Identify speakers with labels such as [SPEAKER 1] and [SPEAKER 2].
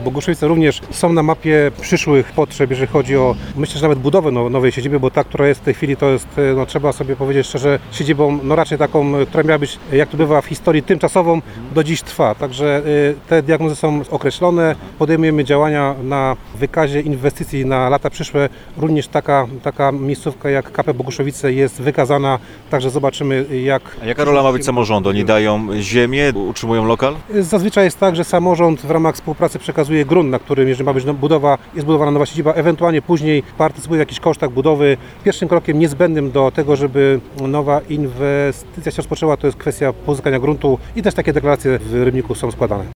[SPEAKER 1] Boguszowice również są na mapie przyszłych potrzeb, jeżeli chodzi o, myślę, że nawet budowę nowej siedziby, bo ta, która jest w tej chwili, to jest, trzeba sobie powiedzieć szczerze, siedzibą, raczej taką, która miała być, jak to bywa w historii, tymczasową, do dziś trwa. Także te diagnozy są określone, podejmujemy działania na wykazie inwestycji na lata przyszłe. Również taka miejscówka jak KP Boguszowice jest wykazana, także zobaczymy jak...
[SPEAKER 2] A jaka rola ma być samorządu? Oni dają ziemię, utrzymują lokal?
[SPEAKER 1] Zazwyczaj jest tak, że samorząd w ramach współpracy przekazuje grunt, na którym, jeżeli ma być jest budowana nowa siedziba, ewentualnie później partycypuje w jakichś kosztach budowy. Pierwszym krokiem niezbędnym do tego, żeby nowa inwestycja się rozpoczęła, to jest kwestia pozyskania gruntu i też takie deklaracje w Rybniku są składane.